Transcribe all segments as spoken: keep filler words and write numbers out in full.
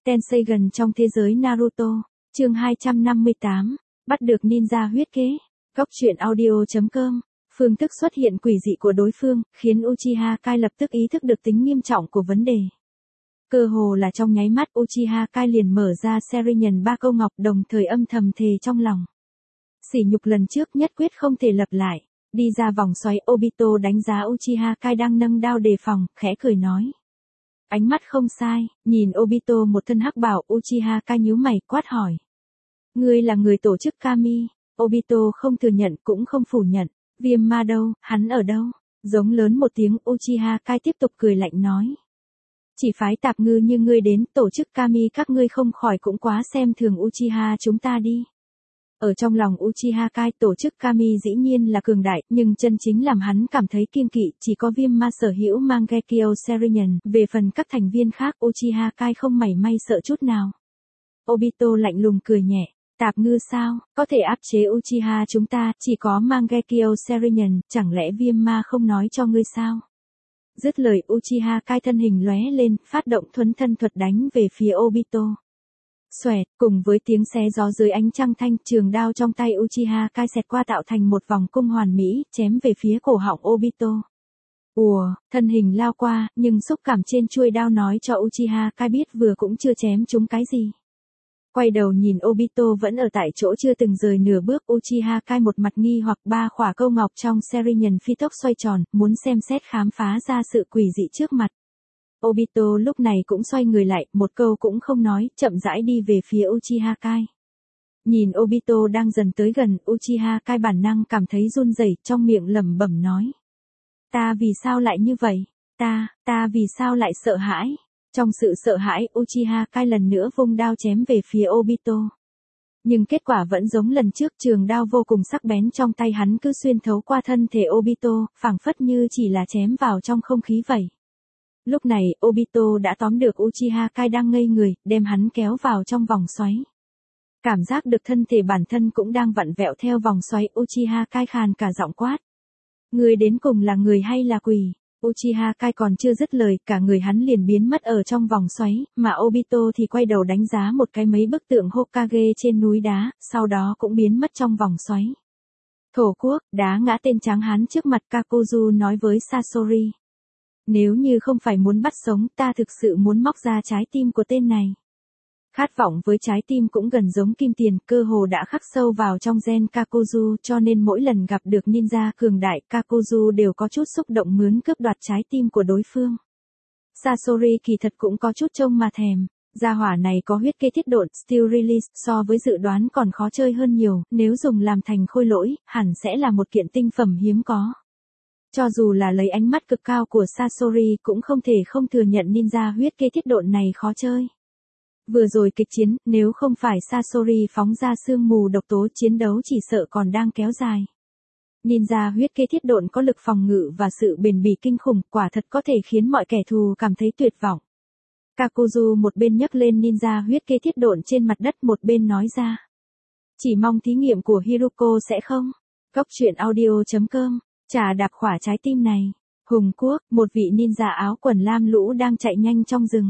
Tenseigan trong thế giới Naruto, chương hai trăm năm mươi tám, bắt được ninja huyết kế. Góc truyện audio chấm com. Phương thức xuất hiện quỷ dị của đối phương, khiến Uchiha Kai lập tức ý thức được tính nghiêm trọng của vấn đề. Cơ hồ là trong nháy mắt Uchiha Kai liền mở ra Sharingan ba câu ngọc, đồng thời âm thầm thề trong lòng. Sỉ nhục lần trước nhất quyết không thể lặp lại. Đi ra vòng xoáy, Obito đánh giá Uchiha Kai đang nâng đao đề phòng, khẽ cười nói. Ánh mắt không sai, nhìn Obito một thân hắc bào, Uchiha Kai nhíu mày quát hỏi. Ngươi là người tổ chức Kami? Obito không thừa nhận cũng không phủ nhận. Viêm ma đâu, hắn ở đâu? Giống lớn một tiếng, Uchiha Kai tiếp tục cười lạnh nói. Chỉ phái tạp ngư như ngươi đến tổ chức Kami, các ngươi không khỏi cũng quá xem thường Uchiha chúng ta đi. Ở trong lòng Uchiha Kai, tổ chức Kami dĩ nhiên là cường đại, nhưng chân chính làm hắn cảm thấy kiêng kỵ chỉ có viêm ma sở hữu Mangekyo Sharingan. Về phần các thành viên khác, Uchiha Kai không mảy may sợ chút nào. Obito lạnh lùng cười nhẹ. Tạp ngư sao, có thể áp chế Uchiha chúng ta, chỉ có Mangekyo Sharingan, chẳng lẽ viêm ma không nói cho ngươi sao? Dứt lời, Uchiha Kai thân hình lóe lên, phát động thuấn thân thuật đánh về phía Obito. Xoẹt, cùng với tiếng xé gió dưới ánh trăng thanh, trường đao trong tay Uchiha Kai xẹt qua tạo thành một vòng cung hoàn mỹ, chém về phía cổ họng Obito. Ùa, thân hình lao qua, nhưng xúc cảm trên chuôi đao nói cho Uchiha Kai biết vừa cũng chưa chém trúng cái gì. Quay đầu nhìn Obito vẫn ở tại chỗ chưa từng rời nửa bước, Uchiha Kai một mặt nghi hoặc, ba khỏa câu ngọc trong Sharingan phi tốc xoay tròn, muốn xem xét khám phá ra sự quỷ dị trước mặt. Obito lúc này cũng xoay người lại, một câu cũng không nói, chậm rãi đi về phía Uchiha Kai. Nhìn Obito đang dần tới gần, Uchiha Kai bản năng cảm thấy run rẩy, trong miệng lẩm bẩm nói. Ta vì sao lại như vậy? Ta, ta vì sao lại sợ hãi? Trong sự sợ hãi, Uchiha Kai lần nữa vung đao chém về phía Obito. Nhưng kết quả vẫn giống lần trước, trường đao vô cùng sắc bén trong tay hắn cứ xuyên thấu qua thân thể Obito, phảng phất như chỉ là chém vào trong không khí vậy. Lúc này, Obito đã tóm được Uchiha Kai đang ngây người, đem hắn kéo vào trong vòng xoáy. Cảm giác được thân thể bản thân cũng đang vặn vẹo theo vòng xoáy, Uchiha Kai khàn cả giọng quát. Người đến cùng là người hay là quỷ? Uchiha Kai còn chưa dứt lời, cả người hắn liền biến mất ở trong vòng xoáy, mà Obito thì quay đầu đánh giá một cái mấy bức tượng Hokage trên núi đá, sau đó cũng biến mất trong vòng xoáy. Thổ quốc, đá ngã tên tráng hán trước mặt, Kakuzu nói với Sasori. Nếu như không phải muốn bắt sống, ta thực sự muốn móc ra trái tim của tên này. Khát vọng với trái tim cũng gần giống kim tiền, cơ hồ đã khắc sâu vào trong gen Kakuzu, cho nên mỗi lần gặp được ninja cường đại, Kakuzu đều có chút xúc động mướn cướp đoạt trái tim của đối phương. Sasori kỳ thật cũng có chút trông mà thèm. Gia hỏa này có huyết kế thiết độn, Steel Release, so với dự đoán còn khó chơi hơn nhiều, nếu dùng làm thành khôi lỗi, hẳn sẽ là một kiện tinh phẩm hiếm có. Cho dù là lấy ánh mắt cực cao của Sasori cũng không thể không thừa nhận ninja huyết kế thiết độn này khó chơi. Vừa rồi kịch chiến, nếu không phải Sasori phóng ra sương mù độc tố, chiến đấu chỉ sợ còn đang kéo dài. Ninja huyết kế thiết độn có lực phòng ngự và sự bền bỉ kinh khủng, quả thật có thể khiến mọi kẻ thù cảm thấy tuyệt vọng. Kakuzu một bên nhấc lên ninja huyết kế thiết độn trên mặt đất, một bên nói ra. Chỉ mong thí nghiệm của Hiruko sẽ không. Góc truyện audio chấm com. Trà đạp khỏa trái tim này. Hùng quốc, một vị ninja áo quần lam lũ đang chạy nhanh trong rừng.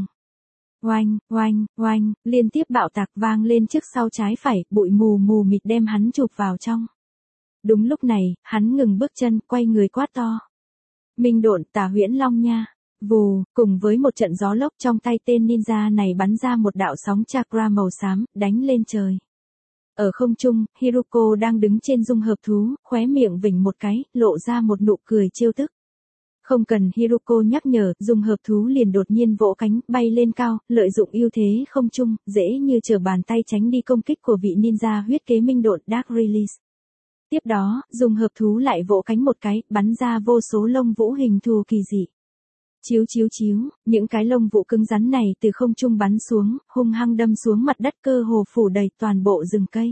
Oanh, oanh, oanh, liên tiếp bạo tạc vang lên trước sau trái phải, bụi mù mù mịt đem hắn chụp vào trong. Đúng lúc này, hắn ngừng bước chân, quay người quát to. Minh độn tà huyễn long nha. Vù, cùng với một trận gió lốc, trong tay tên ninja này bắn ra một đạo sóng chakra màu xám, đánh lên trời. Ở không trung, Hiruko đang đứng trên dung hợp thú, khóe miệng vểnh một cái, lộ ra một nụ cười trêu tức. Không cần Hiruko nhắc nhở, dung hợp thú liền đột nhiên vỗ cánh, bay lên cao, lợi dụng ưu thế không trung, dễ như trở bàn tay tránh đi công kích của vị ninja huyết kế minh độn Dark Release. Tiếp đó, dung hợp thú lại vỗ cánh một cái, bắn ra vô số lông vũ hình thù kỳ dị. Chiếu chiếu chiếu, những cái lông vũ cứng rắn này từ không trung bắn xuống, hung hăng đâm xuống mặt đất, cơ hồ phủ đầy toàn bộ rừng cây.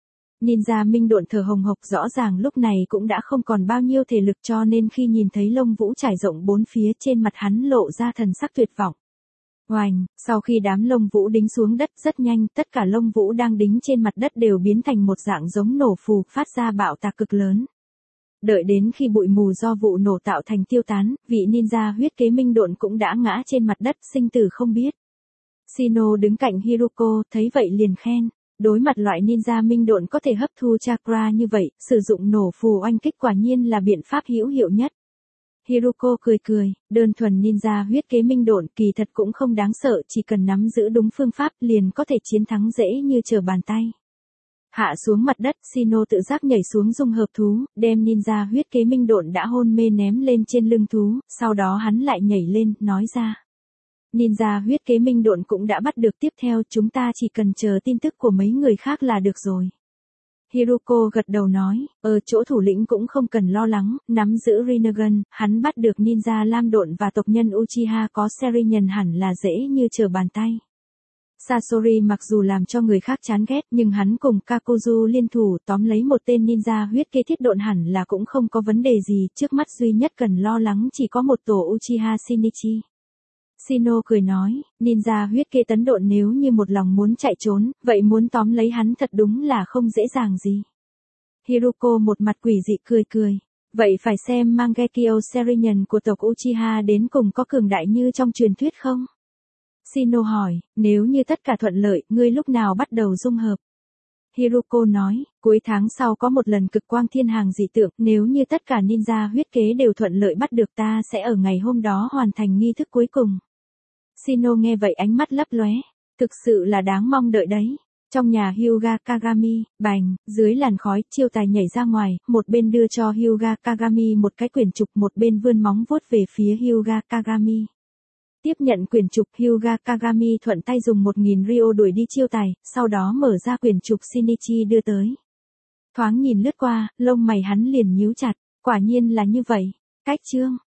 Ninja minh độn thở hồng hộc, rõ ràng lúc này cũng đã không còn bao nhiêu thể lực, cho nên khi nhìn thấy lông vũ trải rộng bốn phía, trên mặt hắn lộ ra thần sắc tuyệt vọng. Oanh, sau khi đám lông vũ đính xuống đất, rất nhanh, tất cả lông vũ đang đính trên mặt đất đều biến thành một dạng giống nổ phù, phát ra bạo tạc cực lớn. Đợi đến khi bụi mù do vụ nổ tạo thành tiêu tán, vị ninja huyết kế minh độn cũng đã ngã trên mặt đất, sinh tử không biết. Shino đứng cạnh Hiruko, thấy vậy liền khen. Đối mặt loại ninja minh độn có thể hấp thu chakra như vậy, sử dụng nổ phù oanh kích quả nhiên là biện pháp hữu hiệu nhất. Hiruko cười cười, đơn thuần ninja huyết kế minh độn kỳ thật cũng không đáng sợ, chỉ cần nắm giữ đúng phương pháp liền có thể chiến thắng dễ như trở bàn tay. Hạ xuống mặt đất, Shino tự giác nhảy xuống dung hợp thú, đem ninja huyết kế minh độn đã hôn mê ném lên trên lưng thú, sau đó hắn lại nhảy lên, nói ra. Ninja huyết kế minh độn cũng đã bắt được, tiếp theo chúng ta chỉ cần chờ tin tức của mấy người khác là được rồi. Hiruko gật đầu nói, ở chỗ thủ lĩnh cũng không cần lo lắng, nắm giữ Rinnegan, hắn bắt được ninja lam độn và tộc nhân Uchiha có Serinhân hẳn là dễ như trở bàn tay. Sasori mặc dù làm cho người khác chán ghét nhưng hắn cùng Kakuzu liên thủ tóm lấy một tên ninja huyết kế thiết độn hẳn là cũng không có vấn đề gì, trước mắt duy nhất cần lo lắng chỉ có một tổ Uchiha Shinichi. Shino cười nói, ninja huyết kế tấn độn nếu như một lòng muốn chạy trốn, vậy muốn tóm lấy hắn thật đúng là không dễ dàng gì. Hiruko một mặt quỷ dị cười cười, vậy phải xem Mangekyo Serinhân của tộc Uchiha đến cùng có cường đại như trong truyền thuyết không? Shino hỏi, nếu như tất cả thuận lợi, ngươi lúc nào bắt đầu dung hợp? Hiruko nói, cuối tháng sau có một lần cực quang thiên hàng dị tượng, nếu như tất cả ninja huyết kế đều thuận lợi bắt được ta sẽ ở ngày hôm đó hoàn thành nghi thức cuối cùng. Shino nghe vậy ánh mắt lấp lóe, thực sự là đáng mong đợi đấy. Trong nhà Hyuga Kagami, bành, dưới làn khói, chiêu tài nhảy ra ngoài, một bên đưa cho Hyuga Kagami một cái quyển trục, một bên vươn móng vuốt về phía Hyuga Kagami. Tiếp nhận quyển trục, Hyuga Kagami thuận tay dùng một nghìn ryo đuổi đi chiêu tài, sau đó mở ra quyển trục Shinichi đưa tới. Thoáng nhìn lướt qua, lông mày hắn liền nhíu chặt, quả nhiên là như vậy. Cách chương